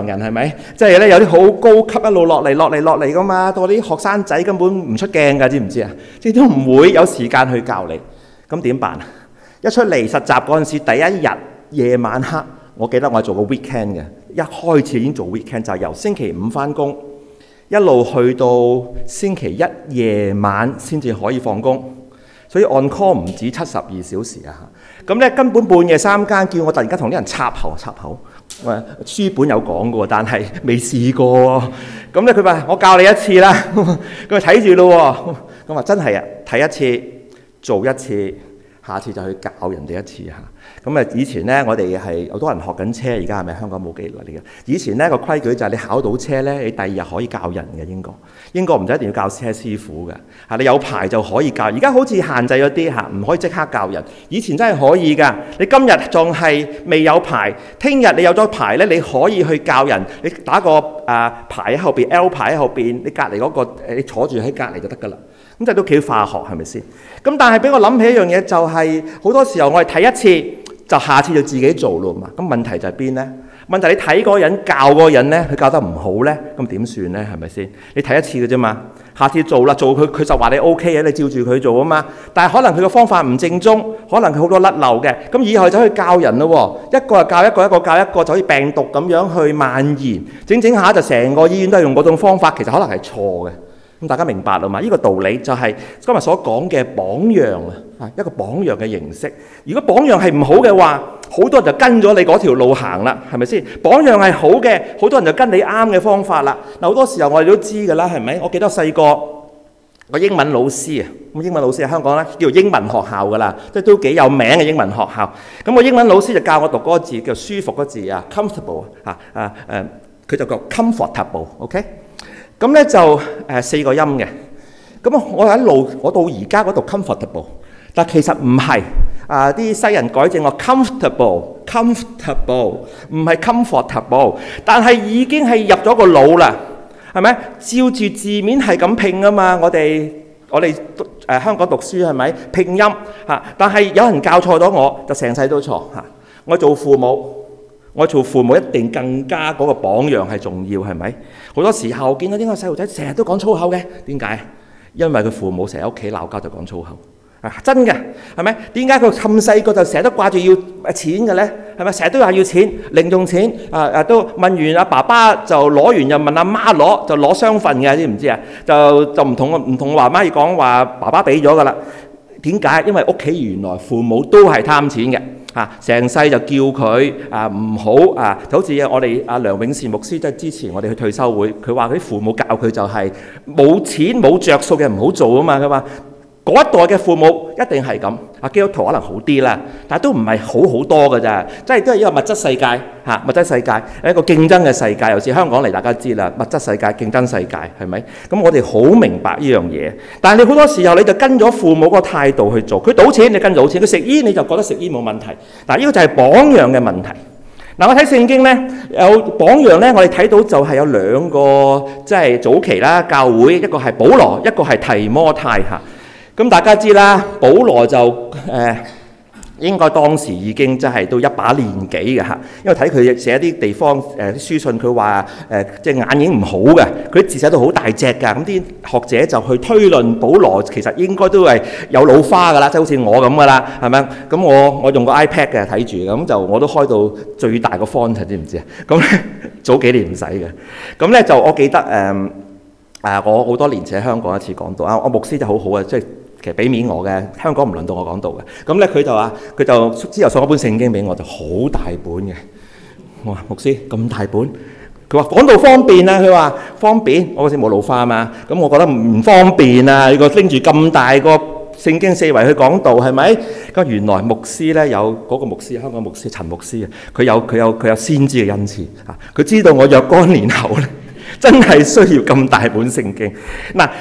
人係咪？即係咧有啲好高級一路落嚟噶嘛，到啲學生仔根本唔出鏡㗎，知唔知啊？即係都唔會有時間去教你，咁點辦啊？一出嚟實習嗰陣時，第一日夜晚黑，我記得我係做過 weekend 嘅，一開始已經做 weekend 就係由星期5返工，一路去到星期一夜晚先至可以放工，所以 on call 唔止72小時啊！咁咧根本半夜3更叫我突然間同啲人插口，書本有講過，但係未試過。咁咧佢話我教你一次啦，佢話睇住咯喎。咁話真係啊，睇一次做一次，下次就去教人哋一次嚇。咁啊，以前咧我哋係好多人學緊車，而家係咪香港冇幾耐嚟嘅？以前咧個規矩就係你考到車咧，你第二日可以教人嘅英國唔使一定要教車師傅嘅嚇，你有牌就可以教。而家好似限制咗啲嚇，唔可以即刻教人。以前真係可以㗎，你今日仲係未有牌，聽日你有咗牌咧，你可以去教人。你打個牌喺後邊 L 牌喺後邊，你隔離嗰個你坐住喺隔離就得㗎啦。咁就都幾化學係咪先？咁但係俾我諗起一樣嘢，就係好多時候我哋睇一次，就下次就自己做咯嘛。咁問題就係邊呢？問題你睇嗰個人教嗰個人呢，佢教得唔好呢，咁點算呢？係咪先？你睇一次嘅啫嘛，下次做啦，做佢就話你 OK 嘅，你照住佢做啊嘛。但係可能佢個方法唔正宗，可能佢好多甩漏嘅。咁以後就可以教人咯喎，一個就教一個，一個教一個，就好似病毒咁樣去蔓延，整下就成個醫院都係用嗰種方法，其實可能係錯嘅。咁大家明白啦嘛？呢個道理就係今日所講嘅榜樣啊，一個榜樣嘅形式。如果榜樣係唔好嘅話，好多人就跟咗你嗰條路行啦，係咪先？榜樣係好嘅，好多人就跟你啱嘅方法啦。嗱，好多時候我哋都知㗎啦，係咪？我記得細個個英文老師啊，咁英文老師喺香港咧叫英文學校㗎啦，即係都幾有名嘅英文學校。咁個英文老師就教我讀嗰個字叫舒服嗰字啊 ，comfortable 佢就叫 comfortable，OK？咁咧就4個音嘅，咁我到而家嗰度 comfortable， 但其實唔係啲西人改正我 comfortable， 唔係 comfortable， 但係已經係入咗個腦啦，係咪？照住字面係咁拼啊嘛，我哋香港讀書係咪拼音嚇？但係有人教錯咗我，就成世都錯嚇。我做父母一定更加嗰個榜樣係重要，係咪？好多時候見到呢個細路仔成日都講粗口嘅，點解？因為佢父母成日喺屋企鬧交就講粗口，真嘅，係咪？點解佢咁細個就成日都掛住要錢嘅咧？係咪？成日都話要錢，零用錢都問完阿爸爸就攞完，又問阿媽攞，就攞雙份嘅，知唔知啊？就唔同話媽要講話爸爸俾咗㗎啦。點解？因為屋企原來父母都係貪錢嘅。成世就叫佢唔好就好似我哋阿梁永善牧師，即係之前我哋去退休會，佢話佢啲父母教佢就係冇錢冇着數嘅唔好做啊嘛。佢話嗰一代嘅父母一定係咁，基督徒可能好啲啦，但係都唔係好多㗎咋，即係都係一個物質世界物質世界一個競爭嘅世界，尤其是香港嚟，大家知啦，物質世界競爭世界係咪？咁我哋好明白呢樣嘢，但係你好多時候你就跟咗父母個態度去做，佢賭錢你跟賭錢，佢食煙你就覺得食煙冇問題。嗱，呢個就係榜樣嘅問題。嗱，我睇聖經咧有榜樣咧，我哋睇到就係有2個即係早期啦教會，一個係保羅，一個係提摩太嚇。咁大家知啦，保羅就應該當時已經真係到一把年紀嘅嚇，因為睇佢寫啲地方書信，佢話隻眼已經唔好嘅，佢啲字寫到好大隻㗎。咁啲學者就去推論保羅其實應該都係有老花㗎啦，即係好似我咁㗎啦，係咪？咁我用個 iPad 嘅睇住，咁就我都開到最大個 font， 知唔知啊？咁咧早幾年唔使嘅，咁咧就我記得我好多年前喺香港一次講道我牧師就好好嘅，即係。其實俾面我嘅，香港唔輪到我講道嘅。咁咧佢就之後送一本聖經俾我，就好大本嘅。我話牧師咁大本，佢話講道方便啊，佢話方便。我嗰時冇老花啊嘛，咁我覺得唔方便啊。如果拎住咁大個聖經四圍去講道係咪？咁原來牧師咧有嗰個牧師，香港牧師陳牧師啊，佢有先知嘅恩賜啊，佢知道我若干年後咧真係需要咁大本聖經嗱。保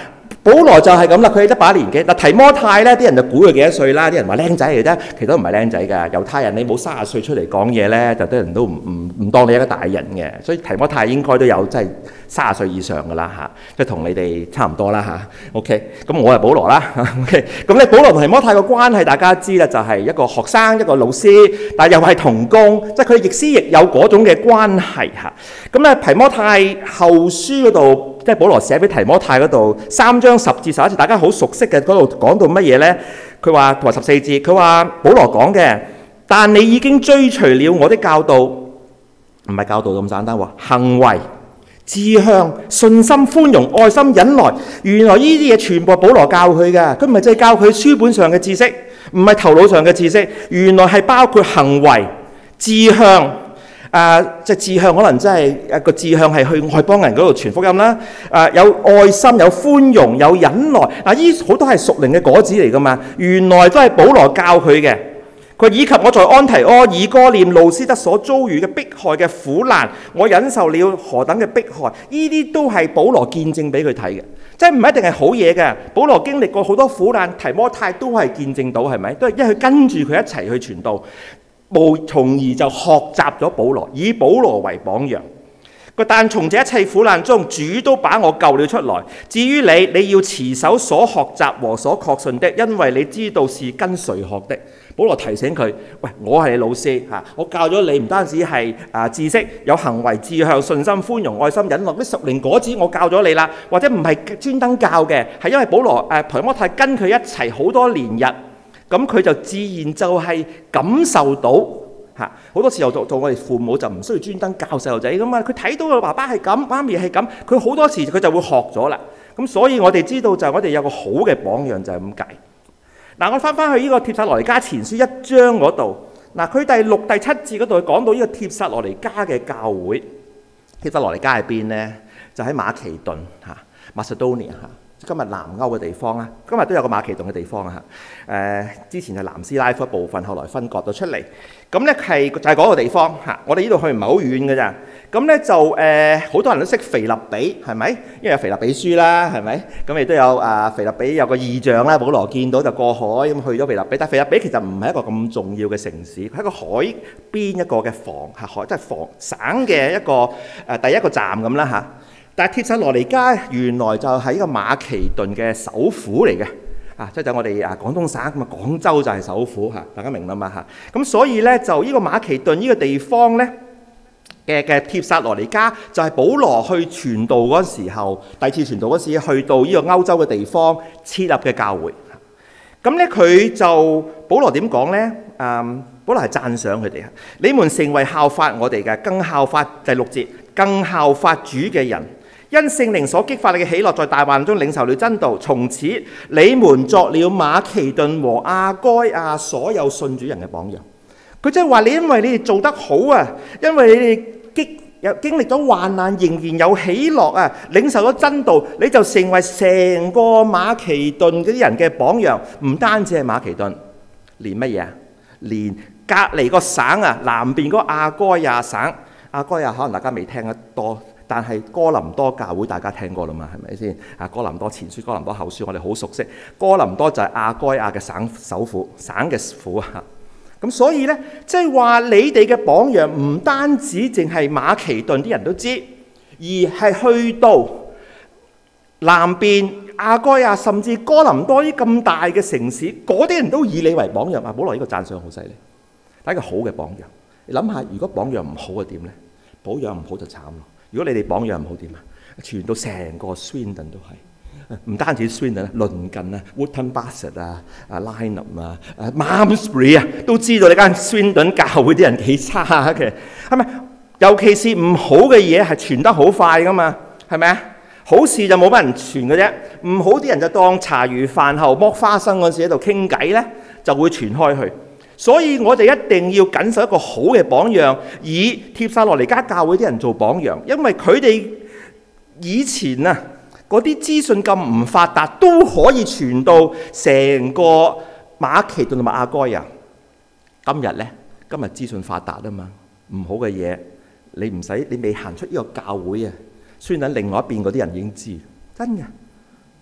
保羅就係咁啦，佢一把年紀。嗱，提摩太咧，啲人就估佢幾多歲啦？啲人話僆仔嚟啫，其實都唔係僆仔㗎。猶太人你冇30歲出嚟講嘢咧，就啲人都唔當你一個大人嘅。所以提摩太應該都有即係30歲以上㗎啦嚇，即係同你哋差唔多啦嚇。OK， 咁我係保羅啦。OK， 咁咧保羅同提摩太個關係大家知啦，就係一個學生一個老師，但係又係同工，即係佢亦師亦友嗰種嘅關係嚇。咁咧提摩太後書嗰度。即係保羅寫俾提摩太嗰度3章10至11節，大家好熟悉嘅嗰度講到乜嘢呢？佢話同埋14節，佢話保羅講嘅，但你已經追隨了我的教導，唔係教導咁簡單喎，行為、志向、信心、寬容、愛心、忍耐，原來呢啲嘢全部係保羅教佢嘅，佢唔係淨係教佢書本上嘅知識，唔係頭腦上嘅知識，原來係包括行為、志向。即係志向，可能真係一個志向係去外邦人嗰度傳福音啦。有愛心、有寬容、有忍耐。呢好多係屬靈嘅果子嚟㗎嘛。原來都係保羅教佢嘅。佢以及我在安提阿、以哥念、路斯德所遭遇嘅迫害嘅苦難，我忍受了何等嘅迫害。呢啲都係保羅見證俾佢睇嘅，即係唔一定係好嘢嘅。保羅經歷過好多苦難，提摩太都係見證到，係咪？都係因為佢跟住佢一齊去傳道。從而就學習咗保羅，以保羅為榜樣。但從這一切苦難中，主都把我救了出來。至於你要持守所學習和所確信的，因為你知道是跟誰學的。保羅提醒佢：喂，我係你老師嚇，我教咗你唔單止係知識，有行為、志向、信心、寬容、愛心、忍耐，啲屬靈果子我教咗你啦。或者唔係專登教嘅，係因為保羅提摩太跟佢一齊好多年日。咁佢就自然就係感受到嚇，好多時候做我哋父母就唔需要專登教細路仔㗎嘛，佢睇到佢爸爸係咁，媽咪係咁，佢好多時佢就會學咗啦。咁所以我哋知道就係我哋有個好嘅榜樣就係咁解。嗱，我翻去呢個帖撒羅尼迦前書1章嗰度，嗱佢第6、第7節嗰度講到呢個帖撒羅尼迦嘅教會。帖撒羅尼迦喺邊呢？就喺馬其頓嚇 Macedonia 嚇。今日南歐嘅地方啦，今日都有個馬其頓嘅地方啊嚇。之前係南斯拉夫一部分，後來分割咗出嚟。咁咧就係嗰個地方嚇。我哋呢度去唔係好遠嘅咋。咁咧就好多人都識腓立比，係咪？因為有腓立比書啦，係咪？咁亦都有腓立比有個異象啦。保羅見到就過海咁去咗腓立比，但係腓立比其實唔係一個咁重要嘅城市，佢係一個海邊一個嘅海，即係省嘅一個第一個站咁啦嚇。但係帖撒羅尼迦原來就係一個馬其頓嘅首府嚟嘅，即係就我哋廣東省咁啊，廣州就係首府嚇，大家明啦嘛嚇。咁所以咧就呢個馬其頓呢個地方咧嘅帖撒羅尼迦就係保羅去傳道嗰時候，第二次傳道嗰時去到呢個歐洲嘅地方設立嘅教會。咁咧佢就保羅點講咧？保羅係讚賞佢哋啊！你們成為效法我哋嘅，更效法第6節，更效法主嘅人。因聖靈所激發你嘅喜樂，在大患中領受了真道，從此你們作了馬其頓和亞該亞所有信主人嘅榜樣。佢即係話你，因為你哋做得好啊，因為你哋經歷咗患難，仍然有喜樂啊，領受咗真道，你就成為成個馬其頓嗰啲人嘅榜樣。唔單止係馬其頓，連乜嘢啊？連隔離個省啊，南邊嗰個亞該亞省，亞該亞可能大家未聽得多。但係哥林多教會大家聽過啦嘛，係咪先？哥林多前書、哥林多後書我哋好熟悉。哥林多就係亞該亞嘅首府，省嘅府啊。咁所以呢，即係話你哋嘅榜樣唔單止淨係馬其頓啲人都知，而係去到南邊亞該亞甚至哥林多啲咁大嘅城市，嗰啲人都以你為榜樣啊！保羅呢個讚賞好犀利，係一個好嘅榜樣。你諗下，如果榜樣唔好嘅點呢？榜樣唔好就慘咯。如果你哋榜樣唔好點啊？傳到成個 Swindon 都係，唔單止 Swindon，鄰近啊 Wootton Bassett 啊、Lynham 啊、Malmesbury 啊，都知道你間 Swindon 教會啲人幾差嘅，係咪？尤其是唔好嘅嘢係傳得好快噶嘛，係咪啊？好事就冇乜人傳嘅啫，唔好啲人就當茶餘飯後剝花生嗰時喺度傾偈咧，就會傳開去。所以我哋一定要緊守一個好嘅榜樣，以帖撒羅尼迦教會啲人做榜樣，因為佢哋以前啊嗰啲資訊咁唔發達，都可以傳到成個馬其頓同埋亞該亞。今日呢，今日資訊發達啊嘛，唔好嘅嘢你未行出呢個教會啊，雖然喺另外一邊嗰啲人已經知，真嘅。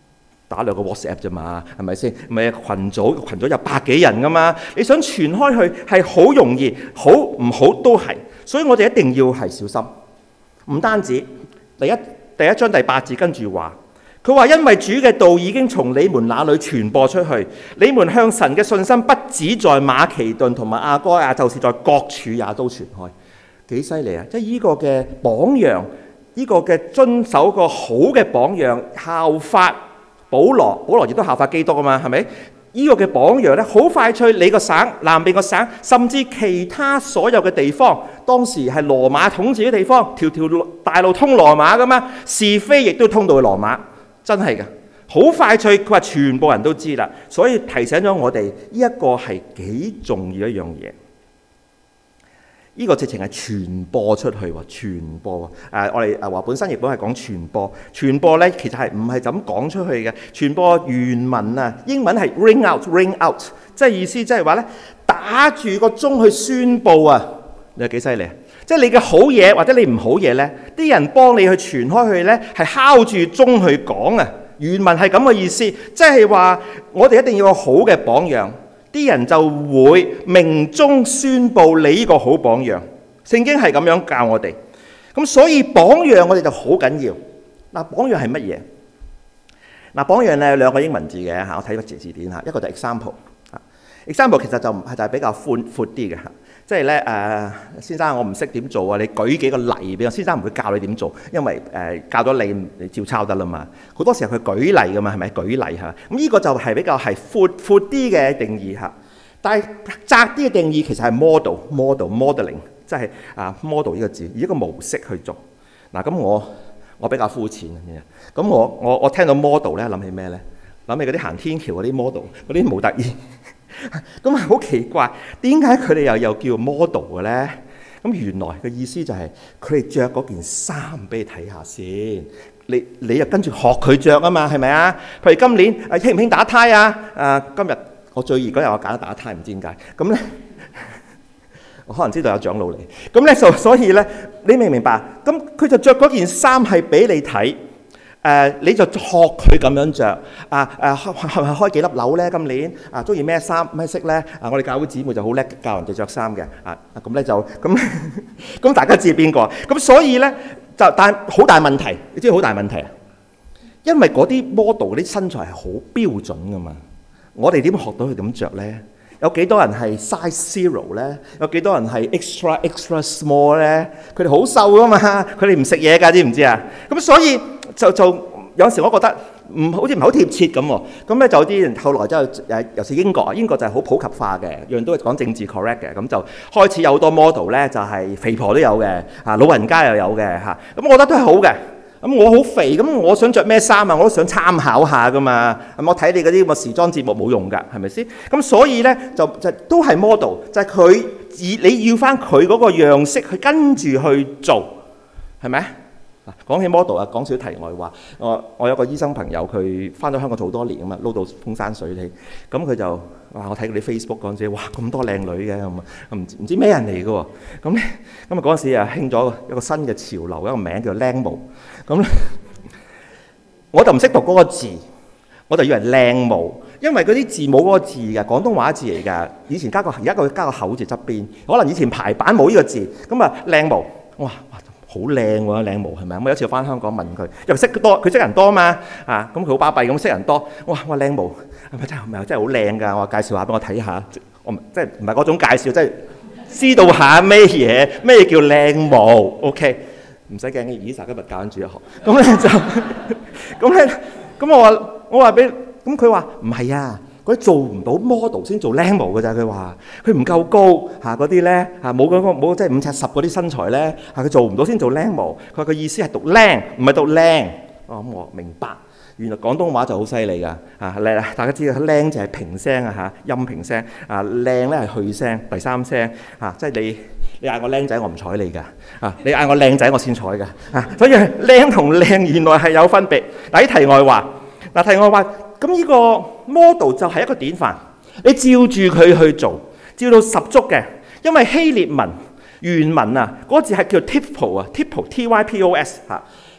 打兩個 WhatsApp 啫嘛，係咪先？唔係群組有百幾人噶嘛，你想傳開去係好容易，好唔好都係。所以我哋一定要係小心。唔單止第一章第8節跟住話，佢話因為主嘅道已經從你們那裏傳播出去，你們向神嘅信心不止在馬其頓同埋亞該亞，就是在各處也都傳開。幾犀利啊！即係呢個嘅榜樣，呢個嘅遵守個好嘅榜樣，效法保羅亦都效法基督啊嘛，係咪？呢個嘅榜樣咧，好快脆，你個省、南邊個省，甚至其他所有嘅地方，當時係羅馬統治嘅地方，條大路通羅馬噶嘛，是非亦都通到去羅馬，真係嘅，好快脆。佢話全部人都知啦，所以提醒咗我哋呢一個係幾重要一樣嘢。呢個直情係傳播出去喎，傳播我哋話本身譯本係講傳播，傳播咧其實係唔係就咁講出去嘅？傳播原文啊，英文係 ring out， 即係意思即係話咧打住個鐘去宣佈啊！你係幾犀利啊？即係你嘅好嘢或者你唔好嘢咧，啲人幫你去傳開去咧，係敲住鐘去講啊！原文係咁嘅意思，即係話我哋一定要有好嘅榜樣。啲人就會明中宣佈你呢個好榜樣。聖經係咁樣教我哋，咁所以榜樣我哋就好緊要。嗱，榜樣係乜嘢？嗱，榜樣咧有兩個英文字嘅嚇，我睇個字典嚇，一個就 example，example 其實就係比較闊啲嘅嚇，即係咧先生我唔識點做啊，你舉幾個例俾我。先生唔會教你點做，因為教咗你照抄得啦嘛。好多時候佢舉例噶嘛，係咪？舉例嚇，咁呢個就係比較係闊啲嘅定義嚇。但係窄啲嘅定義其實係 modeling，即係model 呢個字，以一個模式去做。嗱，咁我比較膚淺嘅，咁我聽到 model 咧諗起咩咧？諗起嗰啲行天橋嗰啲 model， 嗰啲模特兒。咁啊好奇怪，點解佢哋又叫 model 嘅咧？咁原來嘅意思就係佢哋着嗰件衫俾你睇下先，你又跟住學佢着啊嘛，係咪啊？譬如今年興唔興打呔啊？今日我最熱嗰日我揀咗打呔，唔知點解。咁咧，我可能知道有長老嚟。咁咧所以咧，你明唔明白？咁佢就着嗰件衫係俾你睇。你就學佢咁樣着係咪開幾粒紐咧？今年中意咩衫咩色咧？我哋教會姊妹就好叻教人哋着衫嘅咁咧就咁大家知邊個？咁所以咧就但係好大問題，你知好大問題啊！因為嗰啲 model 啲身材係好標準噶嘛，我哋點學到佢咁着咧？有幾多人係 size zero 咧？有幾多人係 extra small 咧？佢哋好瘦噶嘛，佢哋唔食嘢㗎，知唔知啊？咁所以就有時我覺得好似唔係好貼切咁喎。咁咧就有啲人後來就尤其英國就係好普及化嘅，樣樣都係講政治 correct 嘅，咁就開始有好多 model 咧，就係肥婆都有嘅，老人家又有嘅嚇。咁我覺得都係好嘅。咁我好肥，咁我想着咩衫啊？我都想參考下噶嘛。我睇你嗰啲咁嘅時裝節目冇用㗎，係咪先？咁所以咧就都係 model，就係你要翻佢嗰個樣式去跟住去做，係咪？講起 model 講少題外話，我有個醫生朋友，佢翻咗香港好多年咁啊，撈到風生水起。咁佢就話：我睇佢啲 Facebook 嗰陣時，哇咁多靚女嘅，唔知咩人嚟嘅喎。咁咧嗰陣時興咗一個新嘅潮流，一個名叫靚模。咁咧我就唔識讀嗰個字，我就以為靚模，因為嗰啲字冇嗰個字嘅，廣東話字嚟㗎。以前而家佢加個口字側邊，可能以前排版冇呢個字。咁啊靚模，哇！好靚喎，靚模係咪？我有一次翻香港問佢，又佢識人多嘛咁佢好巴閉咁識人多。哇靚模係咪真係好靚㗎？我介紹下俾我睇下，我即係唔係嗰種介紹，即係知道下咩嘢咩叫靚模 ？OK， 唔使驚嘅。Elsa今日教緊主日學，咁咧就咁我話俾咁佢話唔係啊。佢做唔到 model 先做靚模㗎咋？佢話佢唔夠高嗰啲咧冇即係5尺10嗰啲身材咧佢做唔到先做靚模。佢話個意思係讀靚，唔係讀靚。咁我明白，原來廣東話就好犀利㗎靚大家知道靚就係平聲陰平聲靚咧係去聲第三聲即係你嗌我靚仔我唔睬你㗎你嗌我靚仔我先睬㗎所以靚同靚原來係有分別。嗱啲題外話咁呢個 model 就係一個典範，你照住佢去做，照到十足嘅。因為希臘文原文嗰個字係叫 typos typos typos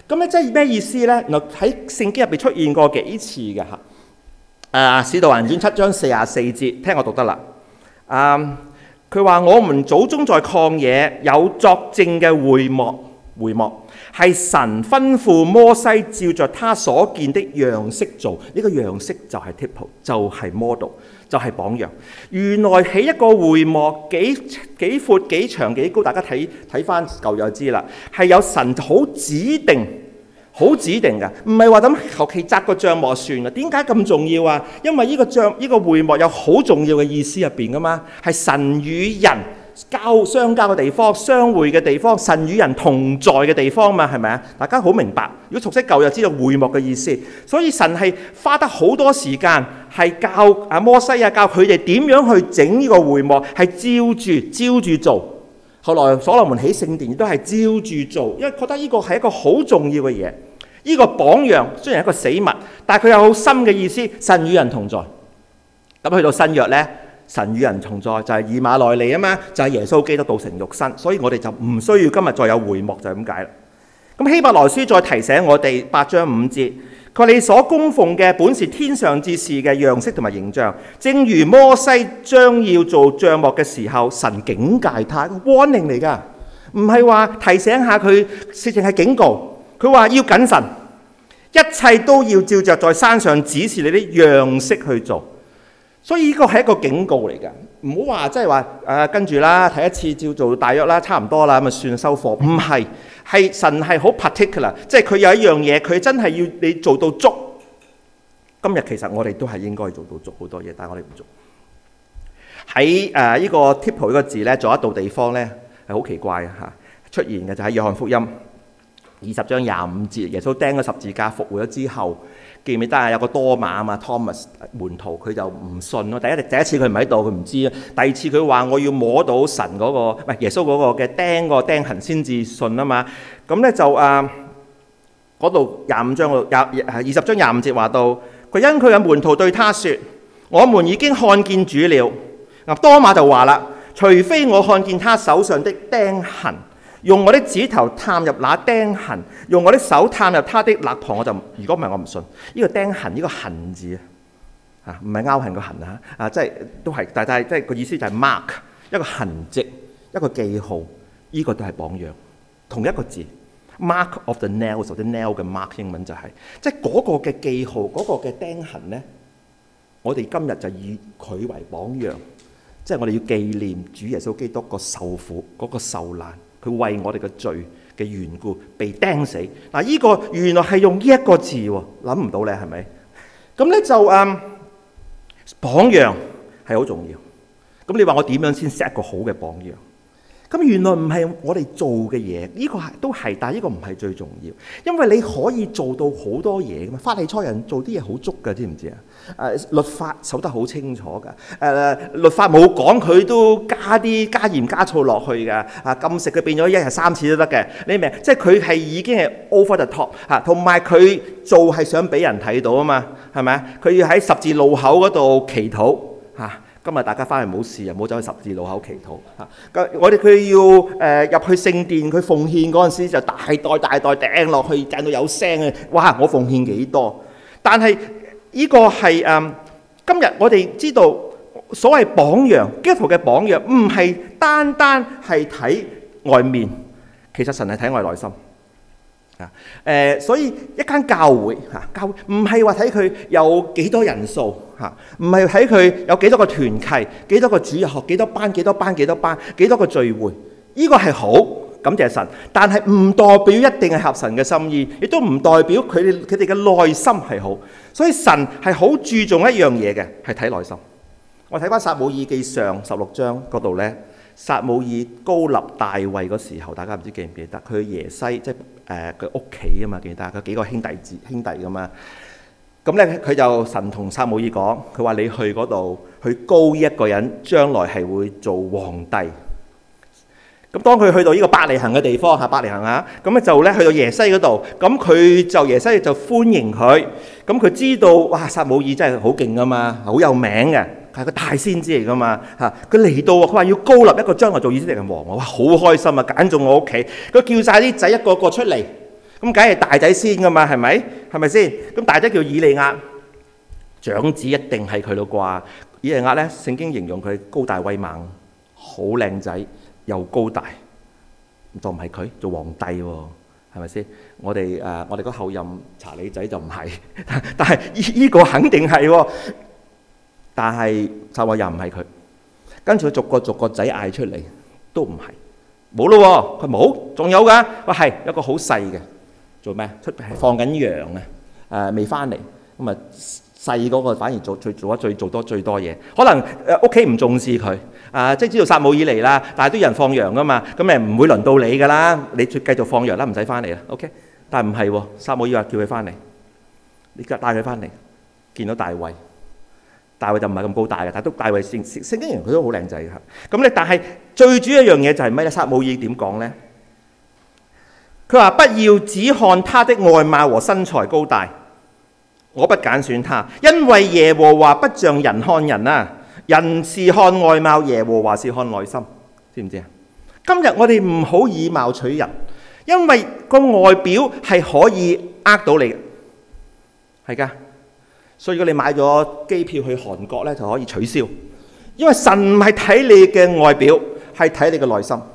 咁咧即係咩意思咧？原來喺聖經入邊出現過幾次嘅嚇。使徒行傳7章44節，聽我讀得啦。佢話：我們祖宗在曠野有作證嘅會幕，係神吩咐摩西照着他所見的樣式做。呢個樣式就係 type， 就係 model， 就係榜樣。原來起一個會幕幾闊幾長幾高，大家睇翻舊約就知啦。係有神好指定嘅，唔係話咁求其紮個帳幕算啦。點解咁重要啊？因為呢個會幕有好重要嘅意思入邊噶嘛，係神與人相交嘅地方，相會嘅地方，神與人同在嘅地方嘛，係咪啊？大家好明白。如果熟悉舊約，知道會幕嘅意思，所以神係花得好多時間，係教摩西教佢哋點樣去整呢個會幕，係照住做。後來所羅門起聖殿亦都係照住做，因為覺得呢個係一個好重要嘅嘢。呢個榜樣雖然係一個死物，但係佢有好深嘅意思，神與人同在。咁去到新約呢，神與人同在就係以馬內利啊嘛，就係耶穌基督道成肉身，所以我哋就唔需要今日再有會幕，就係咁解啦。咁希伯來書再提醒我哋8章5節，佢話你所供奉嘅本是天上之事嘅樣式同埋形象，正如摩西將要做帳幕嘅時候，神警戒他，warning 嚟㗎，唔係話提醒下佢，直情係警告。佢話要謹慎，一切都要照着在山上指示你啲樣式去做。所以呢個係一個警告嚟嘅，唔好話即係話跟住啦，睇一次照做大約啦，差唔多啦，咁啊算收貨。唔係，係神係好 particular， 即係佢有一樣嘢，佢真係要你做到足。今日其實我哋都係應該做到足好多嘢，但係我哋唔做。喺呢個 typo 呢個字咧，仲有一度地方咧係好奇怪嚇出現嘅，就喺約翰福音20章25節，耶穌釘咗十字架復活咗之後，記唔記得啊？有個多馬啊嘛 ，Thomas 門徒佢就唔信咯。第一次佢唔喺度，佢唔知啊。第二次佢話我要摸到神嗰個，唔係耶穌嗰個嘅釘個釘痕先至信啊嘛。咁咧就嗰度20章25節話到，佢因佢嘅門徒對他說：我們已經看見主了。多馬就話啦：除非我看見他手上的釘痕。用我的指頭探入那釘痕，用我的手探入他的肋旁，我就如果唔係我唔信。呢個釘痕，呢個痕字啊，唔係拗痕個痕即係都係，但係即係個意思就係 mark 一個痕跡，一個記號。呢個都係榜樣，同一個字 mark of the nails， 或者 nail 嘅 mark 英文就係即係嗰個嘅記號，嗰個嘅釘痕咧。我哋今日就以佢為榜樣，即係我哋要紀念主耶穌基督個受苦嗰個受難。佢為我哋嘅罪嘅緣故被釘死。嗱，呢個原來係用呢一個字喎，諗唔到咧，係咪？咁咧就榜樣係好重要。咁你話我點樣先 set 一個好嘅榜樣？咁原來唔係我哋做嘅嘢，呢個都係，但係呢個唔係最重要，因為你可以做到好多嘢噶嘛。法利賽人做啲嘢好足噶，知唔知啊？律法守得好清楚噶，律法冇講佢都加鹽加醋落去噶。禁食佢變咗一日3次都得嘅，你明？即係佢係已經係 over the top 同埋佢做係想俾人睇到啊嘛，係咪啊？佢要喺十字路口嗰度祈禱今日大家翻嚟冇事啊，唔好走去十字路口祈禱佢要入去聖殿，佢奉獻嗰陣時就大袋掟落去，掟到有聲嘅。哇！我奉獻幾多？但係呢個係今日我哋知道所謂榜樣，基督徒嘅榜樣唔係單係睇外面，其實神係睇我哋內心。所以一間教會唔係話睇佢有幾多人數唔係睇佢有幾多個團契、幾多個主日學、幾多班、幾多個聚會，呢個係好，感謝神。但係唔代表一定係合神嘅心意，亦都唔代表佢哋嘅內心係好。所以神係好注重一樣嘢嘅，係睇內心。我睇翻撒母耳記上16章嗰度呢，撒母耳膏立大衛嗰時候，大家唔知記唔記得？佢耶西即係佢屋企啊嘛，記得佢幾個兄弟噶嘛。咁咧佢就神同撒母耳講，佢話你去嗰度去膏一個人，將來係會做皇帝。咁當佢去到呢個伯利恆嘅地方伯利恆咁咧就咧去到耶西嗰度，咁耶西就歡迎佢。咁佢知道哇，撒母耳真係好勁噶嘛，好有名嘅。係個大先知嚟噶嘛佢嚟到佢話要膏立一個將來做以色列嘅王，哇好開心啊！揀中我屋企，佢叫晒啲仔一個個出嚟， 咁梗係大仔先噶嘛，係咪？係咪先？咁大仔叫以利亞，長子一定係佢咯啩？以利亞咧，聖經形容佢高大威猛，好靚仔，又高大，就唔係佢做皇帝喎，係咪先？我哋個後任查理仔就唔係，但係依個肯定係喎。但係就話又唔係佢，跟住佢逐個仔嗌出嚟，都唔係，冇咯喎，佢冇，仲有㗎，話係有個好細嘅，做咩？出邊係放緊羊啊，未翻嚟，咁啊細嗰個反而做最多嘢，可能屋企唔重視佢，即係知道撒母耳嚟啦，但係都有人放羊㗎嘛，咁誒唔會輪到你㗎啦，你繼續放羊啦，唔使翻嚟啦 ，OK？ 但係唔係喎，撒母耳話叫佢翻嚟，你帶佢翻嚟，見到大衛。大衛就唔係咁高大嘅，但係都大衛聖經人佢都好靚仔嘅。咁咧，但係最主要一樣嘢就係咩咧？撒母耳點講咧？佢話：不要只看他的外貌和身材高大，我不揀選他，因為耶和華不像人看人啊，人是看外貌，耶和華是看內心，知唔知啊？今日我哋唔好以貌取人，因為個外表係可以呃到你嘅，係㗎。所以如果你買咗機票去韓國咧，就可以取消，因為神唔係睇你嘅外表，係睇你嘅內心。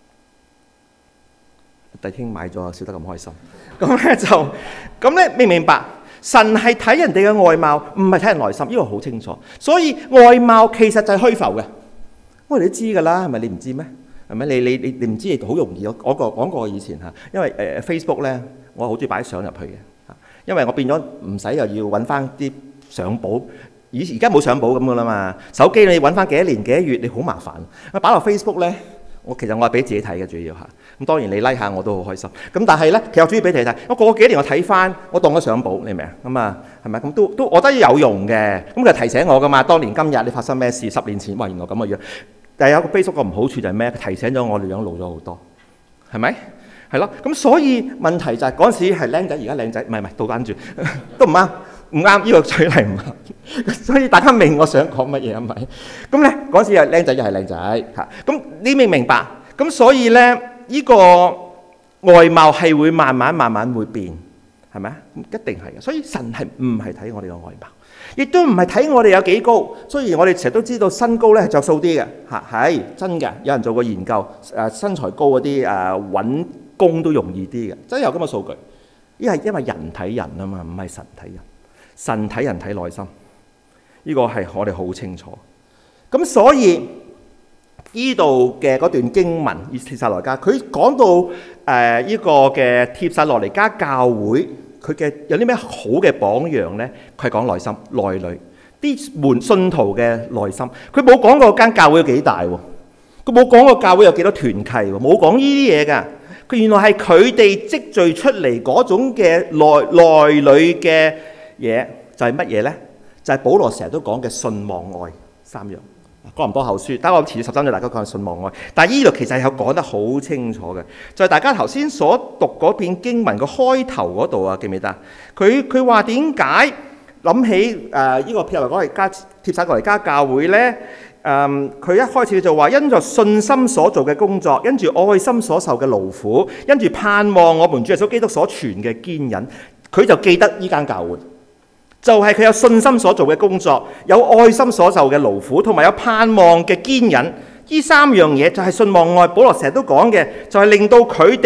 弟兄買咗笑得咁開心，咁咧明唔明白？神係睇人哋嘅外貌，唔係睇人內心，呢個好清楚。所以外貌其實就係虛浮嘅，我哋都知㗎啦，係咪？你唔知咩？係咪？你唔知好容易。我講過以前嚇，因為Facebook 咧，我好中意擺相入去嘅。因為我變咗唔使又要揾翻啲相簿，而家冇相簿咁噶啦嘛。手機你揾翻幾多年幾多月，你好麻煩。擺落 Facebook 咧，我係俾自己睇嘅主要嚇。咁當然你 like 下我都好開心。咁但係咧，其實我主要俾你睇。我過幾年我睇翻，我當咗相簿，你明啊？咁啊，係咪？咁都我覺得有用嘅。咁佢提醒我噶嘛，當年今日你發生咩事？10年前，哇，原來咁嘅樣。但係有個 Facebook 個唔好處就係咩？佢提醒咗我哋樣老咗好多，係咪？係咯，咁所以問題就係嗰陣時係僆仔，而家靚仔，唔係倒翻轉都唔啱，呢個取例唔啱。所以大家明我想講乜嘢啊？咪咁咧嗰陣時係僆仔又係靚仔嚇，咁你明唔明白？咁所以咧呢個外貌係會慢慢會變，係咪啊？一定係嘅。所以神係唔係睇我哋嘅外貌，亦都唔係睇我哋有幾高。雖然我哋成日都知道身高咧係着數啲嘅嚇，係真嘅。有人做過研究，身材高嗰啲揾工都容易啲嘅，真係有咁嘅數據。因為人睇人啊嘛，唔係神睇人。神睇人睇內心，呢個係我哋好清楚。咁所以呢度嘅嗰段經文，以帖撒羅尼迦，佢講到呢個嘅帖撒羅尼迦教會，佢嘅有啲咩好嘅榜樣咧？佢係講內心、內裏啲門信徒嘅內心。佢冇講過間教會有幾大喎，佢冇講過教會有幾多團契喎，冇講呢啲嘢㗎。佢原來係佢哋積聚出嚟嗰種嘅內裏嘅嘢，就係乜嘢咧？就係保羅成日都講嘅信望愛三樣。哥林多後書，等我遲啲13章大家講信望愛。但係呢度其實係講得好清楚嘅，就係大家頭先所讀嗰篇經文嘅開頭嗰度啊，記唔記得？佢話點解諗起呢個帖撒羅尼迦教會咧？佢一開始就話因着信心所做嘅工作，因住愛心所受嘅勞苦，因住盼望我們主耶穌基督所傳嘅堅忍，佢就記得呢間教會，就係佢有信心所做嘅工作，有愛心所受嘅勞苦，同埋有盼望嘅堅忍。呢三樣嘢就係信望愛。保羅成日都講嘅，就係令到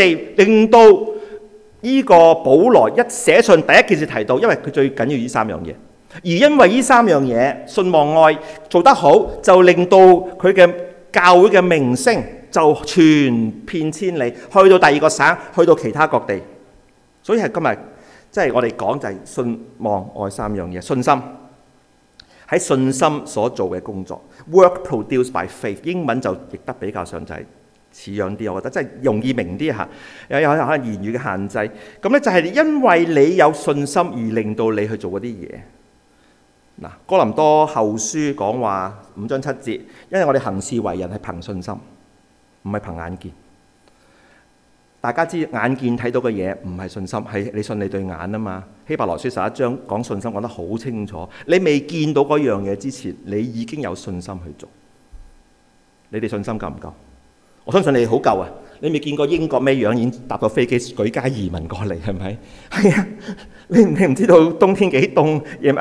呢個保羅一寫信第一件事提到，因為佢最緊要呢三樣嘢。而因為呢三樣嘢，信望愛做得好，就令到佢嘅教會嘅名聲就傳遍千里，去到第二個省，去到其他各地。所以係今日即係我哋講就係信望愛三樣嘢。信心喺信心所做嘅工作 ，work produced by faith， 英文就譯得比較上就係似樣啲，我覺得真係容易明啲嚇。有可能言語嘅限制，咁咧就係因為你有信心而令到你去做嗰啲嘢。嗱，哥林多後書講話5章7節，因為我哋行事為人係憑信心，唔係憑眼見。大家知眼見睇到嘅嘢唔係信心，係你信你對眼啊嘛。希伯來書11章講信心講得好清楚，你未見到嗰樣嘢之前，你已經有信心去做。你哋信心夠唔夠？我相信你好夠啊！ 你未見過英國咩樣，已經搭個飛機舉家移民過嚟，係咪？係啊，你唔知道冬天幾凍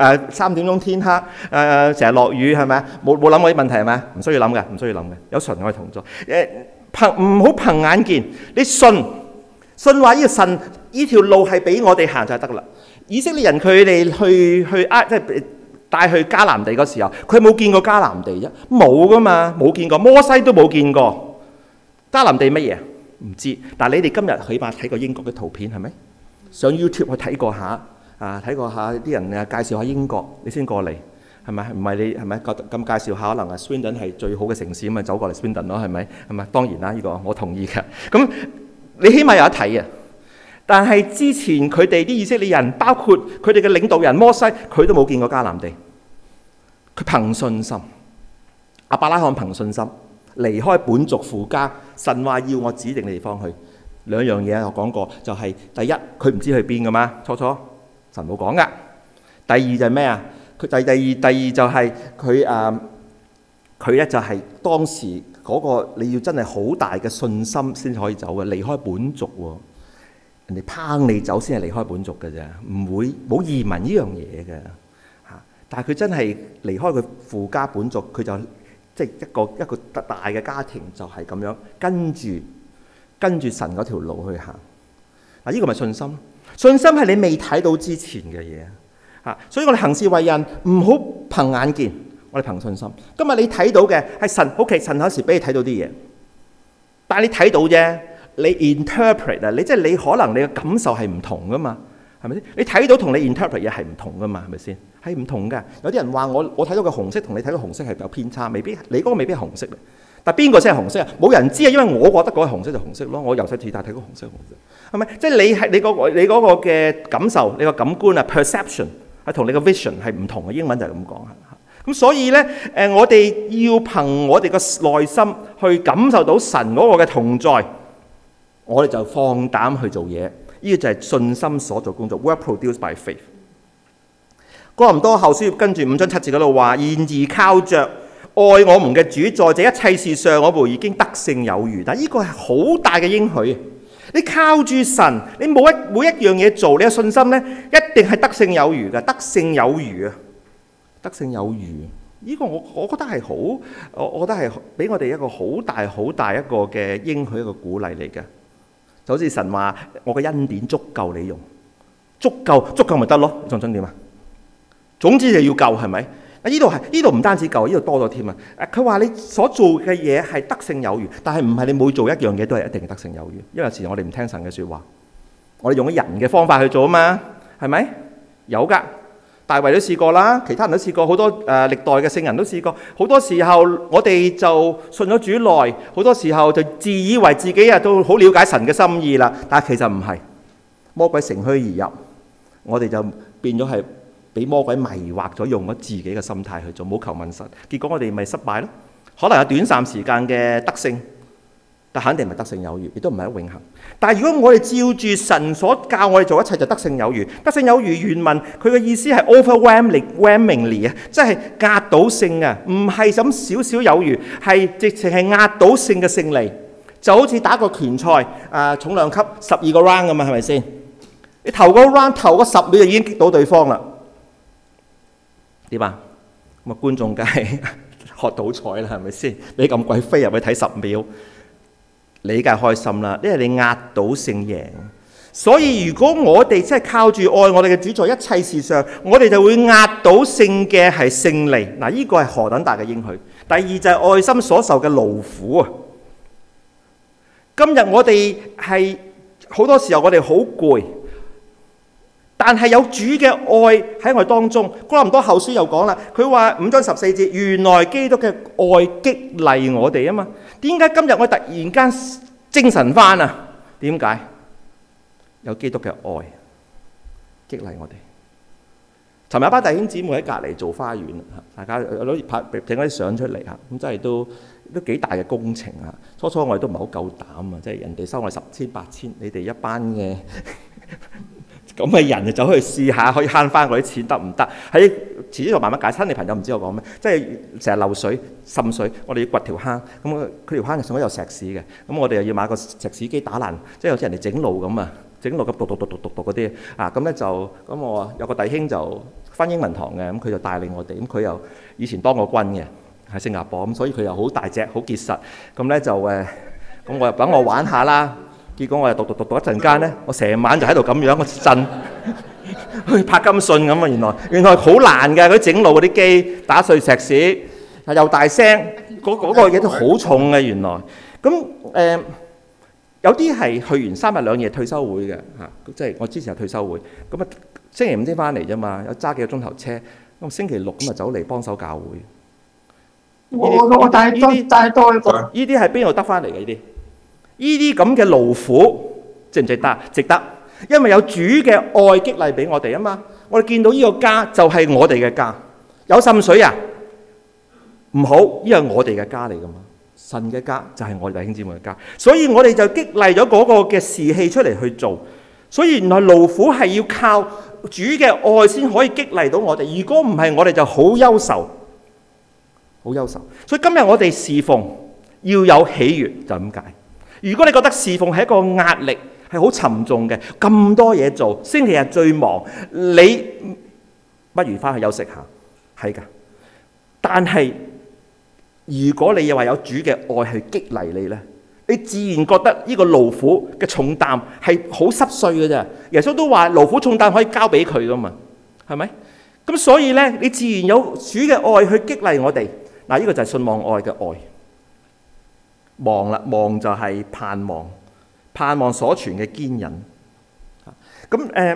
，3點鐘天黑，成日落雨係咪啊？冇諗過啲問題係咪啊？唔需要諗嘅，唔需要諗嘅，有神我哋同在。唔好憑眼見，你信話呢個神呢條路係俾我哋行就係得啦。以色列人佢哋去即係帶去迦南地嗰時候，佢冇見過迦南地啫，冇噶嘛，冇見過，摩西都冇見過迦南地乜嘢，唔知。但係你哋今日起碼睇過英國嘅圖片係咪？上 YouTube 去睇過下睇過下啲人介紹下英國，你先過嚟係咪？唔係你係咪覺得咁介紹下？可能Swindon係最好嘅城市咁啊，走過嚟 Swindon 咯，係咪？係咪？當然啦，呢個我同意嘅。咁你起碼有得睇啊！但係之前佢哋啲以色列人，包括佢哋嘅領導人摩西，佢都冇見過迦南地。佢憑信心，亞伯拉罕憑信心離開本族父家，神話要我指定嘅地方去。兩樣嘢我講過，就係第一，佢唔知去邊噶嘛，初神冇講噶。第二就係咩啊？佢第二就係佢咧就係當時嗰個你要真係好大嘅信心先可以走嘅，離開本族喎。人哋拚你走先係離開本族嘅啫，唔會冇移民呢樣嘢嘅嚇。但係佢真係離開佢父家本族，佢就即係一個大嘅家庭，就係咁樣跟住神嗰條路去行。嗱，呢個咪信心？信心係你未睇到之前嘅嘢嚇。所以我哋行事為人唔好憑眼見，我哋憑信心。今日你睇到嘅係神，OK，神有時俾你睇到啲嘢，但係你睇到啫。你 interpret 啊，你即係你可能你嘅感受係唔同噶嘛，係咪先？你睇到同你 interpret 嘢係唔同噶嘛，係咪先？係唔同㗎。有啲人話我睇到嘅紅色同你睇到紅色係有偏差，未必你嗰個未必係紅色嚟。但係邊個先係紅色啊？冇人知啊，因為我覺得嗰個紅色就紅色咯。我由細至大睇過紅色，係咪？即係你嗰個嘅感受，你個感官啊 perception 係同你個 vision 係唔同嘅。英文就係咁講嚇。咁所以咧我哋要憑我哋個內心去感受到神嗰個嘅同在。我哋就放膽去做嘢，呢個就係信心所做工作。Work produced by faith。哥林多後書跟住5章7節嗰度話：然而靠着愛我們嘅主，在這一切事上，我們已經得勝有餘。但係呢個係好大嘅應許。你靠住神，你每一樣嘢做，你嘅信心咧，一定係得勝有餘嘅，得勝有餘啊！得勝有餘，呢個我覺得係好，我覺得係俾我哋一個好大一個嘅應許，一個鼓勵嚟嘅。就好似神話，我嘅恩典足夠你用，足夠咪得咯？你仲想點啊？總之就要夠，係咪？呢度唔單止夠，呢度多咗添啊！佢話你所做嘅嘢係得勝有餘，但係唔係你每做一樣嘢都係一定得勝有餘，因為有時我哋唔聽神嘅説話，我哋用咗人嘅方法去做啊嘛，係咪？有㗎。大衛都試過啦，其他人都試過，好多歷代嘅聖人都試過。好多時候我哋就信咗主耐，好多時候就自以為自己都好了解神嘅心意啦。但係其實唔係，魔鬼乘虛而入，我哋就變咗係俾魔鬼迷惑咗，用咗自己嘅心態去做，冇求問神，結果我哋咪失敗咯。可能有短暫時間嘅得勝，但肯定唔係得勝有餘，亦都唔係永恆。但係如果我哋照住神所教我哋做一切，就得勝有餘。得勝有餘原文佢嘅意思係 overwhelmingly 啊，即係壓倒性啊，唔係咁少少有餘，係直情係壓倒性嘅勝利。就好似打個拳賽重量級12個 round 咁啊，係咪先？你頭個 round 頭嗰10秒就已經擊倒對方啦，點啊？咁啊觀眾梗係學賭彩啦，係咪先？你咁貴飛入去睇10秒。你梗係開心啦，因為你壓倒性贏。所以如果我哋真係靠住愛我哋嘅主，在一切事上，我哋就會壓倒性嘅係勝利。嗱，呢個係何等大嘅應許。第二就係愛心所受嘅勞苦啊！今日我哋係好多時候我哋好攰，但係有主嘅愛喺我哋當中。哥林多後書又講啦，佢話5章14節，原來基督嘅愛激勵我哋啊嘛。點解今日我突然間精神翻啊？點解？有基督嘅愛激勵我哋。尋日一班弟兄姊妹喺隔離做花園，大家攞拍整嗰啲相出嚟嚇，咁真係都幾大嘅工程啊！初我哋都唔係好夠膽啊，即係人哋收我10千8千，你哋一班嘅咁嘅人就走去試下，可以慳翻嗰啲錢得唔得？喺遲啲就慢慢解。新嘅朋友唔知我講咩，即係成日漏水滲水，我哋要掘條坑，咁佢條坑上面有石屎嘅，咁我哋又要買個石屎機打爛，即係好似人哋整路咁啊，整路咁篤嗰啲啊，咁咧就咁我有個弟兄就返英文堂嘅，咁佢就帶領我哋，咁佢又以前當過軍嘅喺新加坡，咁所以佢又好大隻好結實，咁咧就咁我又等我玩下啦。結果我又讀一陣間咧，我成晚就喺度咁樣個震，好似柏金遜咁啊！原來好難嘅，嗰啲整路嗰啲機打碎石屎，又大聲，嗰個嘢都好重嘅原來。咁有啲係去完3日2夜退休會嘅嚇，即係我之前有退休會，咁啊星期5先翻嚟啫嘛，有揸幾個鐘頭車，咁星期6咁啊走嚟幫手教會。 我帶多一個。 呢啲係邊度得翻嚟嘅？呢啲咁嘅勞苦值唔值得？值得，因為有主嘅愛激勵俾我哋啊嘛。我哋見到呢個家就係我哋嘅家，有滲水啊？唔好，呢個係我哋嘅家嚟噶嘛。神嘅家就係我哋弟兄姊妹嘅家，所以我哋就激勵咗嗰個嘅士氣出嚟去做。所以原來勞苦係要靠主嘅愛先可以激勵到我哋。如果唔係，我哋就好憂愁，好憂愁。所以今日我哋侍奉要有喜悅，就咁解。如果你覺得侍奉係一個壓力，係好沉重嘅，咁多嘢做，星期日最忙，你不如翻去休息下，係㗎。但係如果你又話有主嘅愛去激勵你呢，你自然覺得呢個勞苦嘅重擔係好濕碎嘅啫。耶穌都話勞苦重擔可以交俾佢㗎嘛，係咪？咁所以呢，你自然有主嘅愛去激勵我哋。嗱，呢個就係信望愛嘅愛。望啦，望就係盼望，盼望所存嘅堅忍。咁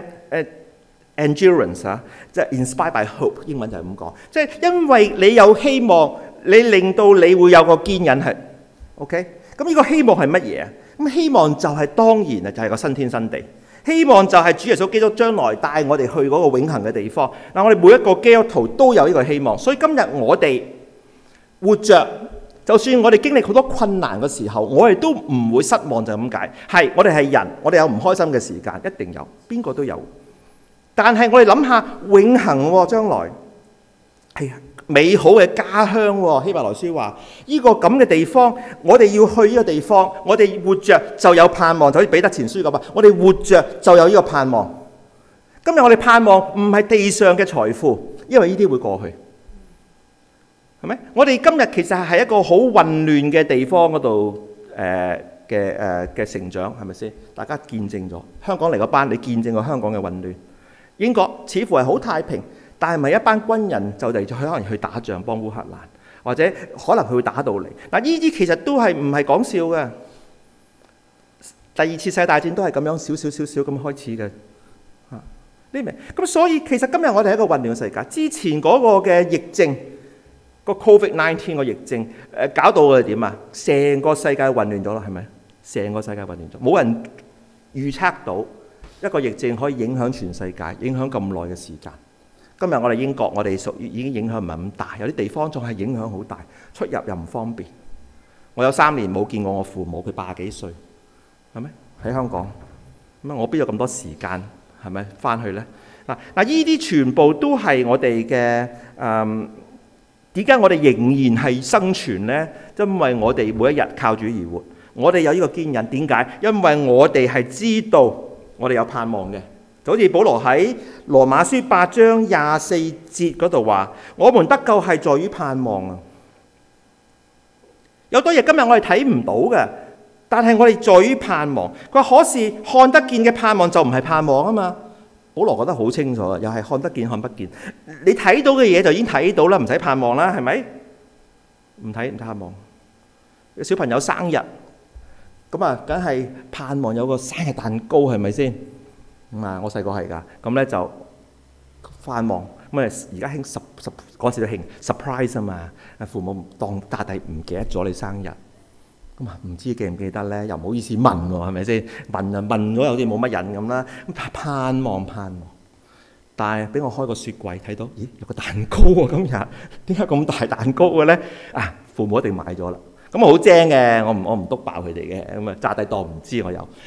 endurance 啊，即係 inspired by hope， 英文就係咁講，即係因為你有希望，你令到你會有個堅忍係 OK。咁呢個希望係乜嘢啊？咁希望就係當然啊，就係個新天新地。希望就係主耶穌基督將來帶我哋去嗰個永恆嘅地方。嗱，我哋每一個基督徒都有呢個希望，所以今日我哋活着。就算我哋經歷好多困難嘅時候，我哋都唔會失望，就咁解。係，我哋係人，我哋有唔開心嘅時間，一定有，邊個都有。但係我哋諗下永恆喎，將來係美好嘅家鄉喎。希伯來書話：呢個咁嘅地方，我哋要去呢個地方，我哋活着就有盼望，就好似彼得前書咁啊！我哋活着就有呢個盼望。今日我哋盼望唔係地上嘅財富，因為呢啲會過去。係咪？我哋今日其實係一個好混亂嘅地方嗰度嘅成長，係咪先？大家見證咗香港嚟嗰班，你見證過香港嘅混亂。英國似乎係好太平，但係咪一班軍人就嚟咗可能去打仗幫烏克蘭，或者可能佢會打到嚟？嗱，呢啲其實都係唔係講笑嘅。第2次世界大戰都係咁樣少少咁開始嘅。你明？咁所以其實今日我哋係一個混亂嘅世界。之前嗰個嘅疫症。個 COVID-19 個疫症搞到我哋點啊？成個世界混亂咗啦，係咪？成個世界混亂咗，冇人預測到一個疫症可以影響全世界，影響咁耐嘅時間。今日我哋英國，我哋屬於已經影響唔係咁大，有啲地方仲係影響好大，出入又唔方便。我有3年冇見過我父母，佢80幾歲，係咪？喺香港咁啊，我邊有咁多時間係咪翻去呢？嗱，呢啲全部都係我哋嘅點解我哋仍然係生存呢？因為我哋每一日靠主而活，我哋有呢個堅忍。點解？因為我哋係知道我哋有盼望嘅。就好似保羅喺羅馬書8章24節嗰度話：我們得救係在於盼望啊！有多嘢今日我哋睇唔到嘅，但係我哋在於盼望。佢話：可是看得見嘅盼望就唔係盼望啊嘛。保羅覺得好清楚，又係看得見看不見。你睇到嘅嘢就已經睇到啦，唔使盼望啦，係咪？唔盼望。小朋友生日，咁啊，梗係盼望有個生日蛋糕，係咪先？咁啊，我細個係㗎，咁咧就盼望。咁啊，而家興嗰時都興 surprise 啊嘛。父母當大弟唔記得咗你生日。咁啊，唔知記唔記得咧？又唔好意思問喎，係咪先？問咗有啲冇乜癮咁啦。咁盼望，但係俾我開個雪櫃睇到，咦，有個蛋糕喎！今日點解咁大蛋糕嘅咧？啊，父母一定買咗啦。咁我好精嘅，我唔篤爆佢哋嘅。咁啊，炸低當唔知我有啊。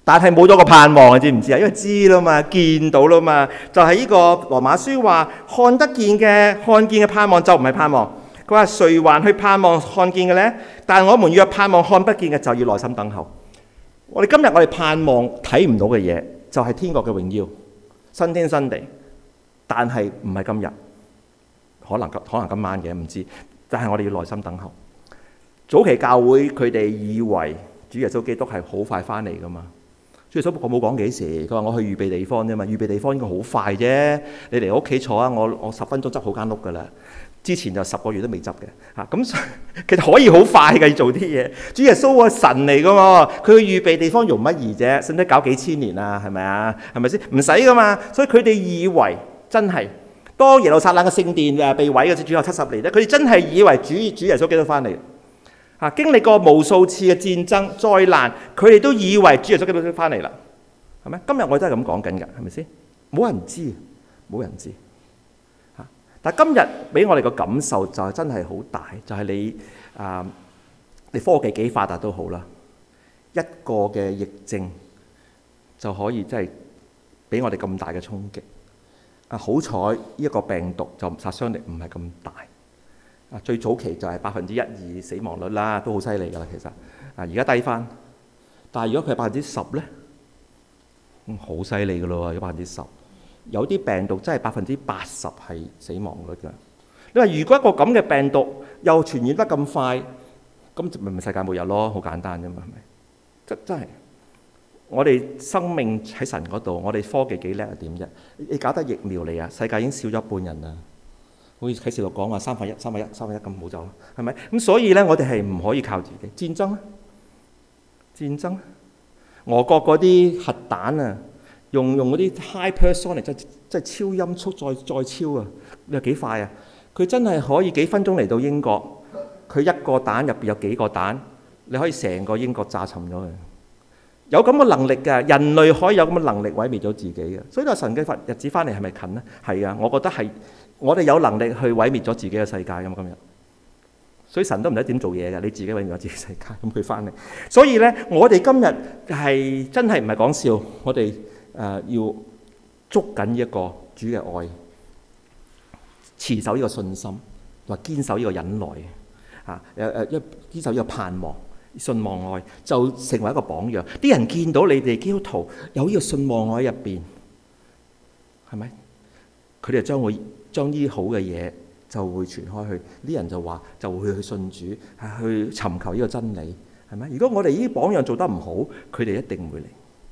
但係冇咗個盼望，你知唔知啊？因為知啦嘛，見到啦嘛，就係呢個羅馬書話看得見嘅盼望就唔係盼望。佢話誰還去盼望看見嘅呢？但係我們若盼望看不見嘅，就要耐心等候。我哋今日我哋盼望睇唔到嘅嘢，就係天國嘅榮耀、新天新地。但係唔係今日，可能今晚嘅唔知。但係我哋要耐心等候。早期教會佢哋以為主耶穌基督係好快翻嚟噶嘛？主耶穌冇講幾時，佢話我去預備地方啫嘛。預備地方應該好快啫。你嚟我屋企坐啊，我10分鐘執好間屋噶啦。之前就10個月都未執嘅嚇，咁其實可以好快嘅做啲嘢。主耶穌係神嚟噶嘛，佢去預備地方容乜易啫？使唔使搞幾千年啊？係咪啊？係咪先？唔使噶嘛。所以佢哋以為真係當耶路撒冷嘅聖殿被毀嘅主後70年咧，佢哋真係以為主耶穌基督翻嚟嚇。經歷過無數次嘅戰爭災難，佢哋都以為主耶穌基督翻嚟啦，係咪？今日我哋都係咁講緊㗎，係咪先？冇人知，冇人知。但今日俾我哋個感受就係真係好大，就係你科技幾發達都好啦，一個嘅疫症就可以真係俾我哋咁大嘅衝擊。好彩呢一個病毒就殺傷力唔係咁大。最早期就係1%-2%死亡率啦，都好犀利㗎啦，其實。而家低返，但係如果佢係10%咧，好犀利㗎咯喎，有10%。有啲病毒真係80%係死亡率㗎。你話如果一個咁嘅病毒又傳染得咁快，咁咪世界末日咯，好簡單啫嘛，係咪？真係，我哋生命喺神嗰度，我哋科技幾叻係點啫？你搞得疫苗嚟啊，世界已經少咗一半人啦。好似啟示錄講話1/3咁冇走啦，係咪？咁所以咧，我哋係唔可以靠自己。戰爭，俄國嗰啲核彈啊！用嗰啲 hypersonic 即係超音速再超啊！你話幾快啊？佢真係可以幾分鐘嚟到英國，佢一個彈入邊有幾個彈，你可以成個英國炸沉咗佢。有咁嘅能力㗎，人類可以有咁嘅能力毀滅咗自己嘅。所以話神嘅日子翻嚟係咪近呢？係啊，我覺得係我哋有能力去毀滅咗自己嘅世界㗎嘛，今日。所以神都唔使點做嘢㗎，你自己毀滅咗自己世界，咁佢翻嚟。所以咧，我哋今日係真係唔係講笑，我哋要捉緊一個主嘅愛，持守呢個信心，同埋堅守呢個忍耐堅守呢個盼望、信望愛，就成為一個榜樣。啲人見到你哋基督徒有呢個信望愛喺入邊，係咪？佢哋將會將呢啲好嘅嘢就會傳開去，啲人就話就會去信主，去尋求呢個真理，係咪？如果我哋呢啲榜樣做得唔好，佢哋一定會嚟。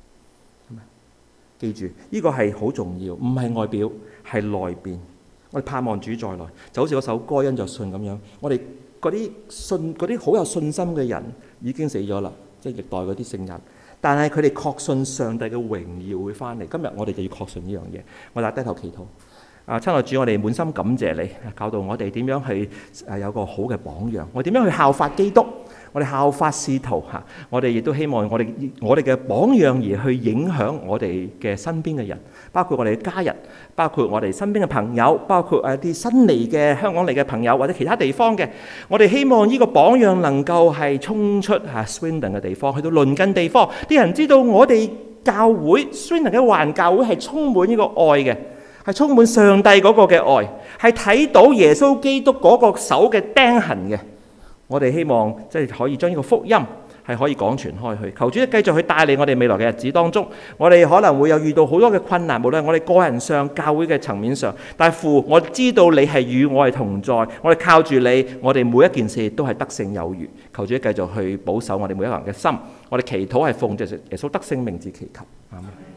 記住，呢個係好重要，唔係外表，係內邊。我哋盼望主再來，就好似嗰首歌因着信咁樣。我哋嗰啲好有信心嘅人已經死咗啦，即係歷代嗰啲聖人。但係佢哋確信上帝嘅榮耀會翻嚟。今日我哋就要確信呢樣嘢。我哋低頭祈禱。親愛主，我哋滿心感謝你，教導我哋點樣去有個好嘅榜樣。我點樣去效法基督？我哋效法使徒嚇，我哋亦都希望我哋嘅榜樣而去影響我哋嘅身邊嘅人，包括我哋嘅家人，包括我哋身邊嘅朋友，包括啲新嚟嘅香港嚟嘅朋友或者其他地方嘅。我哋希望呢個榜樣能夠係衝出Swindon 嘅地方，去到鄰近地方，啲人知道我哋教會 Swindon 嘅環教會係充滿呢個愛嘅。係充滿上帝嗰個嘅愛，係睇到耶穌基督嗰個手嘅釘痕嘅。我哋希望即係可以將呢個福音係可以廣傳開去。求主繼續去帶領我哋未來嘅日子當中，我哋可能會有遇到好多嘅困難，無論我哋個人上、教會嘅層面上。但係父，我知道你係與我哋同在，我哋靠住你，我哋每一件事都係得勝有餘。求主繼續去保守我哋每一個人嘅心。我哋祈禱係奉着耶穌得勝名字祈求。阿們。